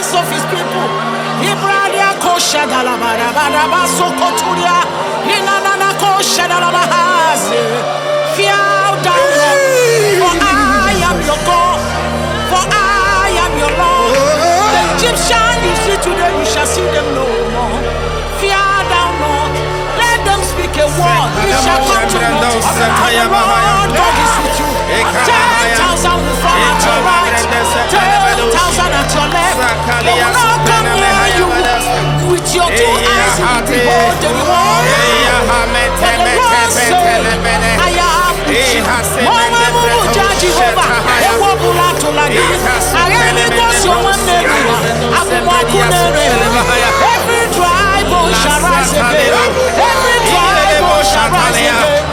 lives of his people. Ibradia kosha dalabara baraba sokoturia. Inanana kosha dalabahaze. Fear down, Lord. For I am your God. For I am your Lord. The Egyptian you see today, you shall see them no more. Fear down, Lord. Let them speak a word. You shall come to know. Lord God is with you. 10,000 will fall at your right, 10,000 at your left. They will not come near you. With your two eyes you will behold the reward. For the Lord said, I am with you. Mama Muja Jehovah, Ewabula Tolagi, Aremikos Yomanera, Abumakunere. Every tribal shall rise again. Every tribal shall rise again.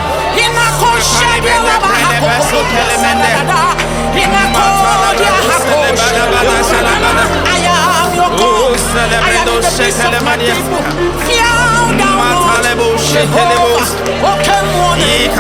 I am your God. I am the peace of my people. Fear down, Lord. Jehovah. Okay, morning.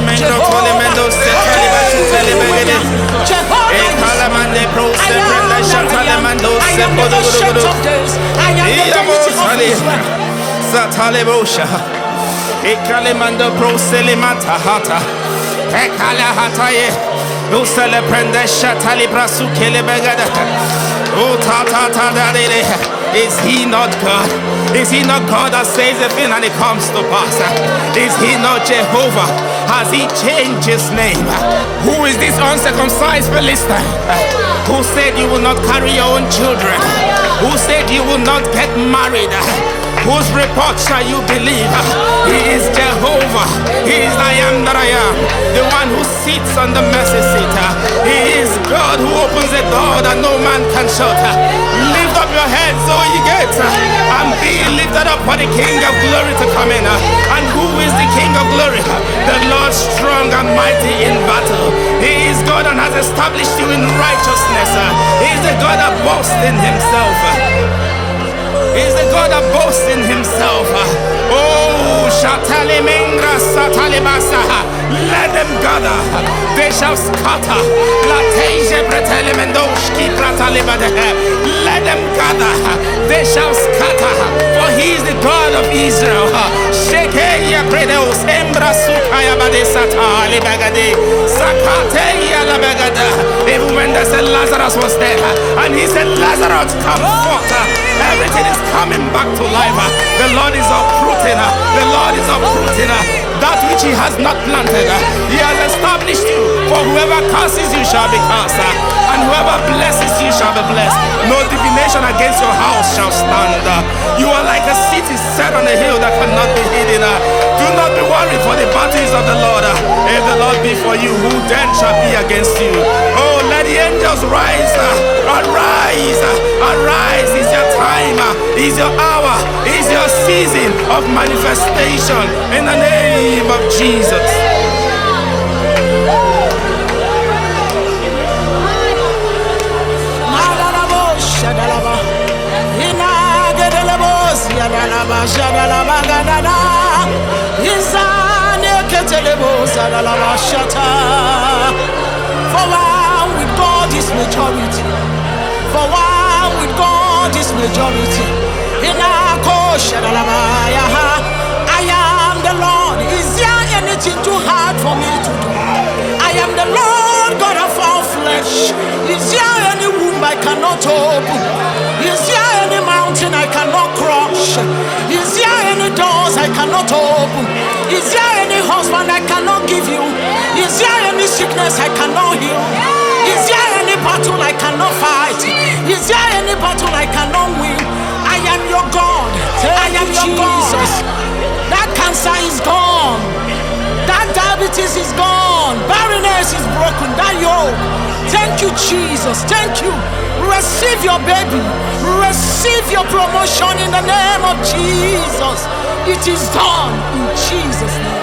Ekalemando proselemata hata. Ekala hataye. No celebrande shatali brasu kelebegada. Oh ta ta ta da de. Is he not God? Is he not God that says a thing and it comes to pass? Is he not Jehovah? Has he changed his name? Who is this uncircumcised Philistine? Who said you will not carry your own children? Who said you will not get married? Whose report shall you believe? He is Jehovah. He is I am that I am. The one who sits on the mercy seat. He is God who opens a door that no man can shut. Lift up your heads, O ye gates, and be lifted up for the King of glory to come in. And who is the King of glory? The Lord strong and mighty in battle. He is God and has established you in righteousness. He is the God that boasts in himself. He's the God that boasts in himself. Oh, Shatali Mengra Satalibasa. Let them gather, they shall scatter. Lateje Bretelemendoshki Pratalibade. Let them gather, they shall scatter. For he is the God of Israel. Shekeya Predeus Embra Sukaya Badesata Libagade. Sakateya Labagada. Even when they said Lazarus was dead, and he said, Lazarus, come forth. Everything is coming back to life. The Lord is uprooting. The Lord is uprooting that which he has not planted. He has established you. For whoever curses you shall be cursed, and whoever blesses you shall be blessed. No divination against your house shall stand. You are like a city set on a hill that cannot be hidden. Do not be worried, for the battle is of the Lord. If the Lord be for you, who then shall be against you? Oh, let the angels rise. Arise, arise. Is your time, is your hour, is your season of manifestation in the name of Jesus. For one with God is majority. For one with God is majority. I am the Lord. Is there anything too hard for me to do? I am the Lord God of all flesh. Is there any womb I cannot open? Is there any mountain I cannot crush? Is there any doors I cannot open? Is there any husband I cannot give you? Is there any sickness I cannot heal? Is there any battle I cannot fight? Is there any battle I cannot win? I am your God. I am your God. That cancer is gone. That diabetes is gone. Barrenness is broken. That yoke. Thank you, Jesus. Thank you. Receive your baby. Receive your promotion in the name of Jesus. It is done in Jesus' name.